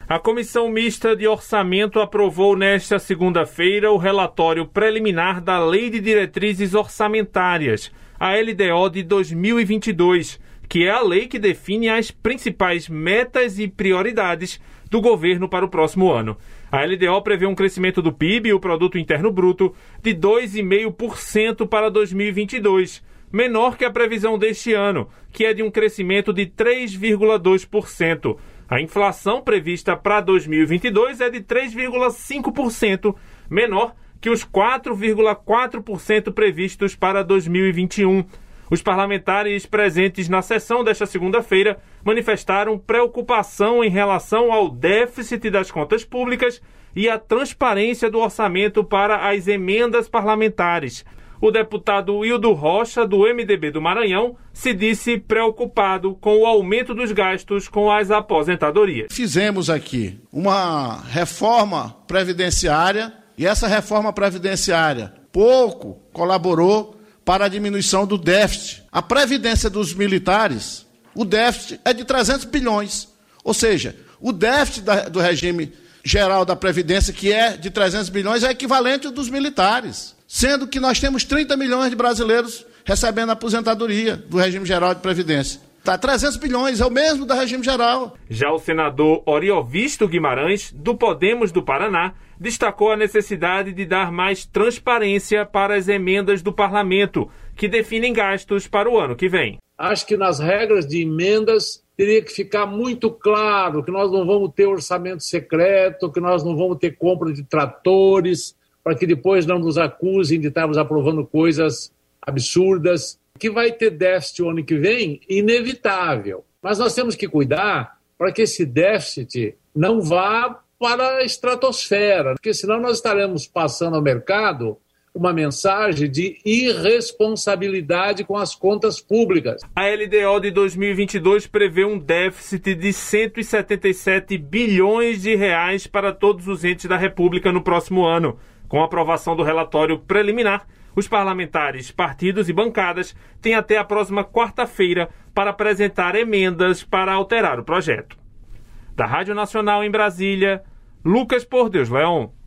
A Comissão Mista de Orçamento aprovou nesta segunda-feira o relatório preliminar da Lei de Diretrizes Orçamentárias, a LDO de 2022, que é a lei que define as principais metas e prioridades do governo para o próximo ano. A LDO prevê um crescimento do PIB, o Produto Interno Bruto, de 2,5% para 2022, menor que a previsão deste ano, que é de um crescimento de 3,2%. A inflação prevista para 2022 é de 3,5%, menor que os 4,4% previstos para 2021. Os parlamentares presentes na sessão desta segunda-feira manifestaram preocupação em relação ao déficit das contas públicas e à transparência do orçamento para as emendas parlamentares. O deputado Hildo Rocha, do MDB do Maranhão, se disse preocupado com o aumento dos gastos com as aposentadorias. Fizemos aqui uma reforma previdenciária e essa reforma previdenciária pouco colaborou para a diminuição do déficit. A previdência dos militares, o déficit é de 300 bilhões. Ou seja, o déficit do regime geral da Previdência, que é de 300 bilhões, é equivalente ao dos militares. Sendo que nós temos 30 milhões de brasileiros recebendo aposentadoria do regime geral de Previdência. 300 bilhões, é o mesmo do regime geral. Já o senador Oriovisto Guimarães, do Podemos do Paraná, destacou a necessidade de dar mais transparência para as emendas do parlamento, que definem gastos para o ano que vem. Acho que nas regras de emendas teria que ficar muito claro que nós não vamos ter orçamento secreto, que nós não vamos ter compra de tratores, para que depois não nos acusem de estarmos aprovando coisas absurdas. Que vai ter déficit o ano que vem, inevitável. Mas nós temos que cuidar para que esse déficit não vá para a estratosfera, porque senão nós estaremos passando ao mercado uma mensagem de irresponsabilidade com as contas públicas. A LDO de 2022 prevê um déficit de 177 bilhões de reais para todos os entes da República no próximo ano. Com a aprovação do relatório preliminar, os parlamentares, partidos e bancadas têm até a próxima quarta-feira para apresentar emendas para alterar o projeto. Da Rádio Nacional em Brasília, Lucas Por Deus Leão.